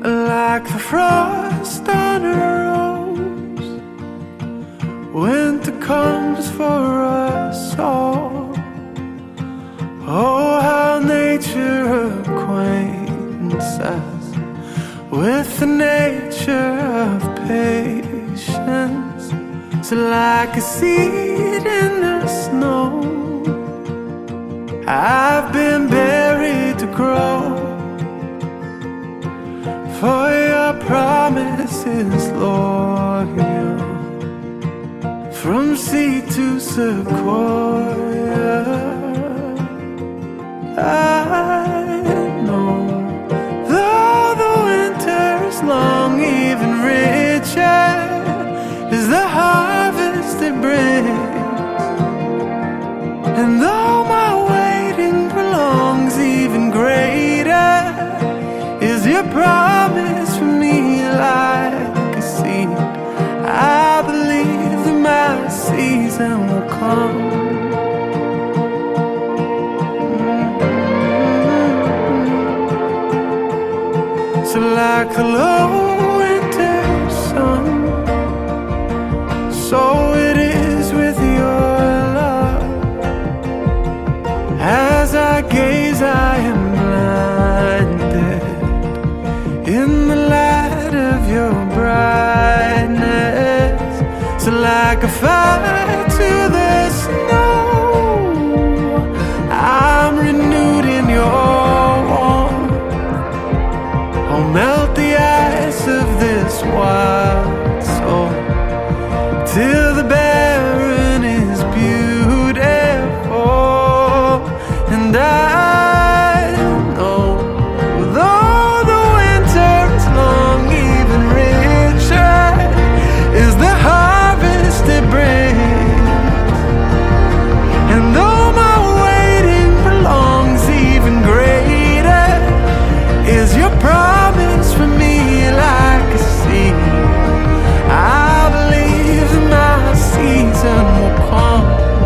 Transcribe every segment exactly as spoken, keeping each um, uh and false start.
like the frost on a rose. Winter comes for us all. Oh, how nature acquaints us with the nature of patience. So like a seed in the snow, I've been buried to grow, for your promise is loyal, from sea to sequoia. I know, though the winter is long, even richer is the harvest it brings. And though my waiting prolongs, even greater is your promise for me. Like a seed, I believe that my season will come. So like the low winter sun, so it is with your love. As I gaze, I am blinded in the light of your brightness. So like a fire to the snow, I'm renewed in your warmth. I'll melt the ice of this wild soul till the barren is beautiful. And I know, though the winter is long, even richer is the harvest it brings. And though my waiting prolongs, even greater is your promise for me. Like a seed, I believe that my season will come.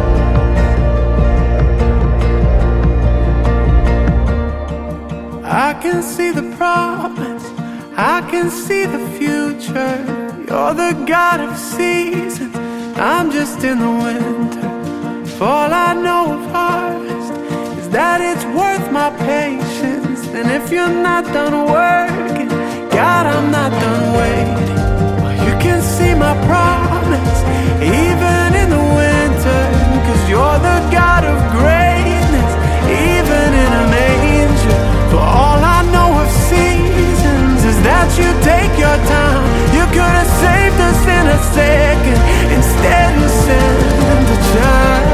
I can see the promise, I can see the future. You're the God of seasons, I'm just in the winter. For all I know of harvest is that it's worth my patience. And if you're not done working, God, I'm not done waiting. Well, you can see my promise even in the winter, 'cause you're the God of greatness, even in a manger. For all I know of seasons is that you take your time. You could have saved us in a second, instead you sent a child.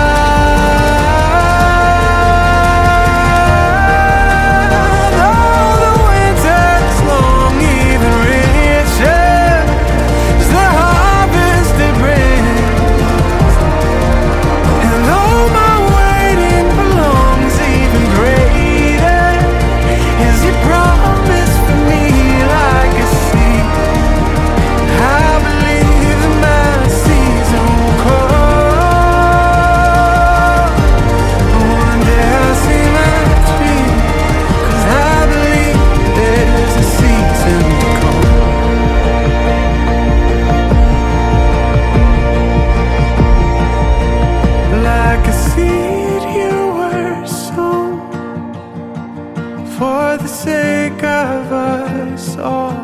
For the sake of us all,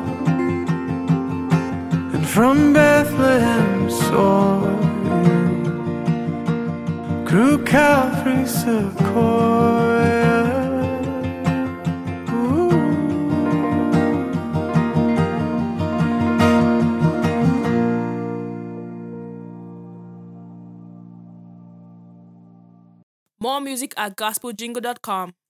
and from Bethlehem's soil grew Calvary sequoia. Ooh. More music at gospel jingle dot com.